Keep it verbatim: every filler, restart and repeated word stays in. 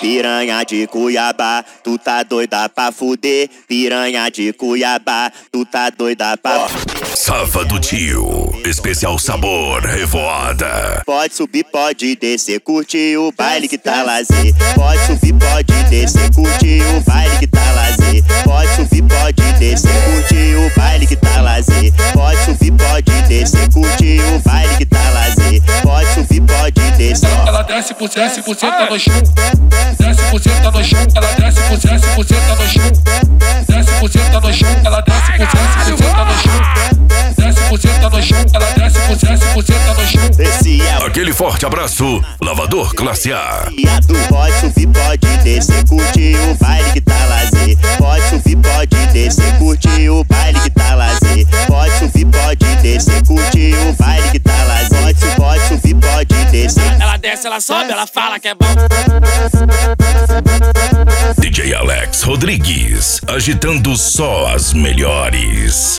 Piranha de Cuiabá, tu tá doida pra fuder. Piranha de Cuiabá, tu tá doida pra fuder. Sábado Tio, especial sabor revoada. Pode subir, pode descer, curte o baile que tá lazer. Pode subir, pode descer, curte o baile que tá lazer. Pode subir, pode descer, curte o baile que tá lazer. Pode subir, pode descer, curte o baile que tá lazer. Pode subir, pode descer. Ela desce por desce por cento no chão. Desce por cento no chão. Ela desce por desce por cento no chão. Desce por cento no chão. Ela desce por desce por cento no chão. Desce por cento no chão. Ela desce por desce por cento no chão. Esse é Aquele forte abraço, Lavador Classe A. Pode subir, pode descer, curte o baile que tá lazer. Pode subir, pode descer, curte o baile que tá lazer. Pode subir, pode descer, curte o baile que tá lazer. Pode, pode subir, pode descer. Ela desce, ela sobe, ela fala que é bom. D J Alex Rodrigues, agitando só as melhores.